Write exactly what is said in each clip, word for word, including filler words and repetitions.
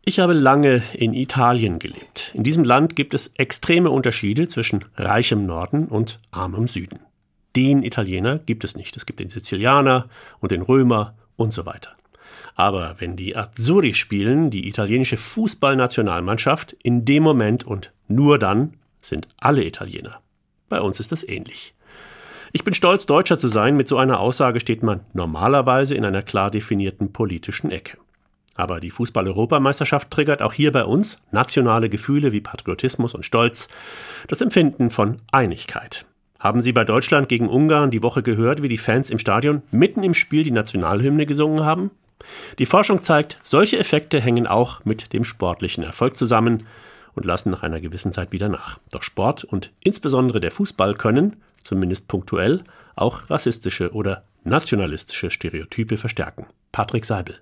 Ich habe lange in Italien gelebt. In diesem Land gibt es extreme Unterschiede zwischen reichem Norden und armem Süden. Den Italiener gibt es nicht. Es gibt den Sizilianer und den Römer und so weiter. Aber wenn die Azzurri spielen, die italienische Fußballnationalmannschaft, in dem Moment und nur dann sind alle Italiener. Bei uns ist das ähnlich. Ich bin stolz, Deutscher zu sein. Mit so einer Aussage steht man normalerweise in einer klar definierten politischen Ecke. Aber die Fußball-Europameisterschaft triggert auch hier bei uns nationale Gefühle wie Patriotismus und Stolz, das Empfinden von Einigkeit. Haben Sie bei Deutschland gegen Ungarn die Woche gehört, wie die Fans im Stadion mitten im Spiel die Nationalhymne gesungen haben? Die Forschung zeigt, solche Effekte hängen auch mit dem sportlichen Erfolg zusammen und lassen nach einer gewissen Zeit wieder nach. Doch Sport und insbesondere der Fußball können, zumindest punktuell, auch rassistische oder nationalistische Stereotype verstärken. Patrick Seibel.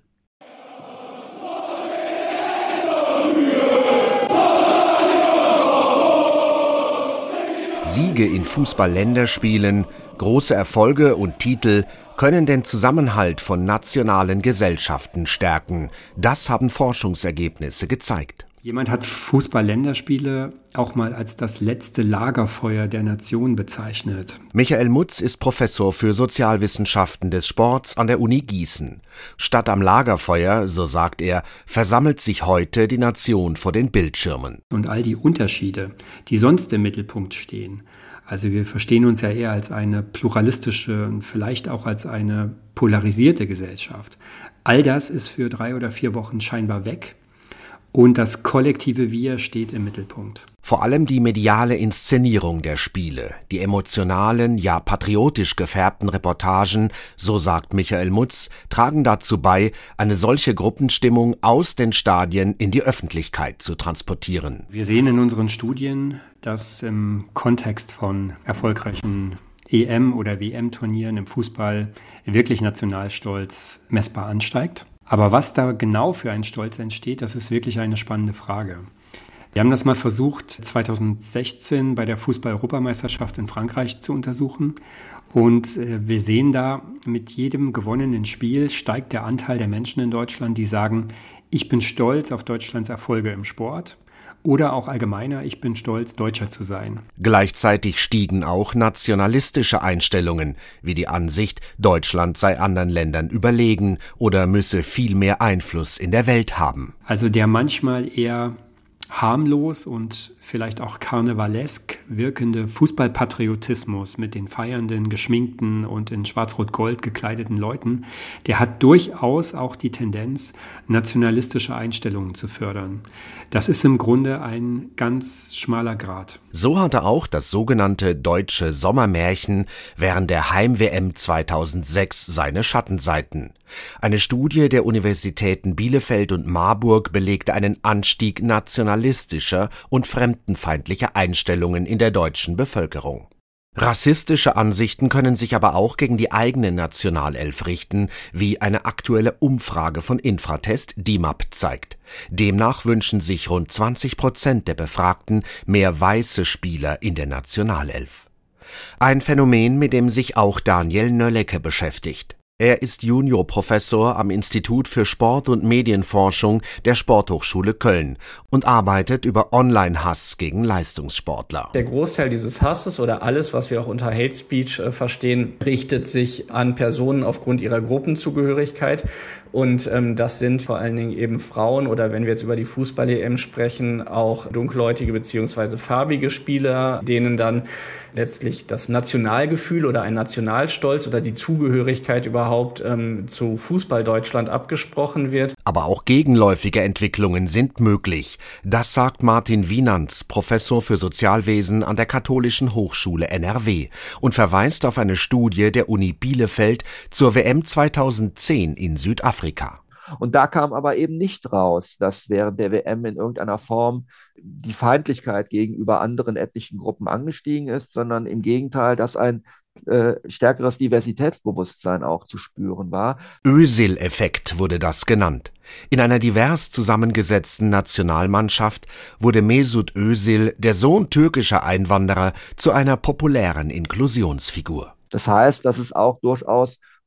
Siege in Fußball-Länderspielen, große Erfolge und Titel können den Zusammenhalt von nationalen Gesellschaften stärken. Das haben Forschungsergebnisse gezeigt. Jemand hat Fußball-Länderspiele auch mal als das letzte Lagerfeuer der Nation bezeichnet. Michael Mutz ist Professor für Sozialwissenschaften des Sports an der Uni Gießen. Statt am Lagerfeuer, so sagt er, versammelt sich heute die Nation vor den Bildschirmen. Und all die Unterschiede, die sonst im Mittelpunkt stehen. Also wir verstehen uns ja eher als eine pluralistische und vielleicht auch als eine polarisierte Gesellschaft. All das ist für drei oder vier Wochen scheinbar weg. Und das kollektive Wir steht im Mittelpunkt. Vor allem die mediale Inszenierung der Spiele, die emotionalen, ja patriotisch gefärbten Reportagen, so sagt Michael Mutz, tragen dazu bei, eine solche Gruppenstimmung aus den Stadien in die Öffentlichkeit zu transportieren. Wir sehen in unseren Studien, dass im Kontext von erfolgreichen E M- oder W M-Turnieren im Fußball wirklich Nationalstolz messbar ansteigt. Aber was da genau für ein Stolz entsteht, das ist wirklich eine spannende Frage. Wir haben das mal versucht, zweitausendsechzehn bei der Fußball-Europameisterschaft in Frankreich zu untersuchen. Und wir sehen da, mit jedem gewonnenen Spiel steigt der Anteil der Menschen in Deutschland, die sagen, ich bin stolz auf Deutschlands Erfolge im Sport. Oder auch allgemeiner, ich bin stolz, Deutscher zu sein. Gleichzeitig stiegen auch nationalistische Einstellungen, wie die Ansicht, Deutschland sei anderen Ländern überlegen oder müsse viel mehr Einfluss in der Welt haben. Also der manchmal eher harmlos und vielleicht auch karnevalesk wirkende Fußballpatriotismus mit den feiernden, geschminkten und in schwarz-rot-gold gekleideten Leuten, der hat durchaus auch die Tendenz, nationalistische Einstellungen zu fördern. Das ist im Grunde ein ganz schmaler Grat. So hatte auch das sogenannte deutsche Sommermärchen während der Heim-W M zweitausendsechs seine Schattenseiten. Eine Studie der Universitäten Bielefeld und Marburg belegte einen Anstieg nationalistischer und fremdenfeindlicher Einstellungen in der deutschen Bevölkerung. Rassistische Ansichten können sich aber auch gegen die eigene Nationalelf richten, wie eine aktuelle Umfrage von Infratest D I M A P zeigt. Demnach wünschen sich rund zwanzig Prozent der Befragten mehr weiße Spieler in der Nationalelf. Ein Phänomen, mit dem sich auch Daniel Nölleke beschäftigt. Er ist Juniorprofessor am Institut für Sport- und Medienforschung der Sporthochschule Köln und arbeitet über Online-Hass gegen Leistungssportler. Der Großteil dieses Hasses oder alles, was wir auch unter Hate Speech äh, verstehen, richtet sich an Personen aufgrund ihrer Gruppenzugehörigkeit. Und ähm, das sind vor allen Dingen eben Frauen oder wenn wir jetzt über die Fußball-E M sprechen, auch dunkelhäutige bzw. farbige Spieler, denen dann letztlich das Nationalgefühl oder ein Nationalstolz oder die Zugehörigkeit überhaupt ähm, zu Fußball-Deutschland abgesprochen wird. Aber auch gegenläufige Entwicklungen sind möglich. Das sagt Martin Wienands, Professor für Sozialwesen an der Katholischen Hochschule N R W und verweist auf eine Studie der Uni Bielefeld zur W M zweitausendzehn in Südafrika. Und da kam aber eben nicht raus, dass während der W M in irgendeiner Form die Feindlichkeit gegenüber anderen ethnischen Gruppen angestiegen ist, sondern im Gegenteil, dass ein äh, stärkeres Diversitätsbewusstsein auch zu spüren war. Özil-Effekt wurde das genannt. In einer divers zusammengesetzten Nationalmannschaft wurde Mesut Özil, der Sohn türkischer Einwanderer, zu einer populären Inklusionsfigur. Das heißt, dass es auch durchaus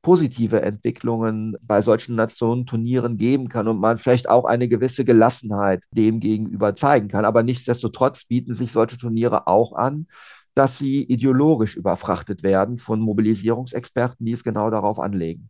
positive Entwicklungen bei solchen Nationenturnieren geben kann und man vielleicht auch eine gewisse Gelassenheit dem gegenüber zeigen kann. Aber nichtsdestotrotz bieten sich solche Turniere auch an, dass sie ideologisch überfrachtet werden von Mobilisierungsexperten, die es genau darauf anlegen.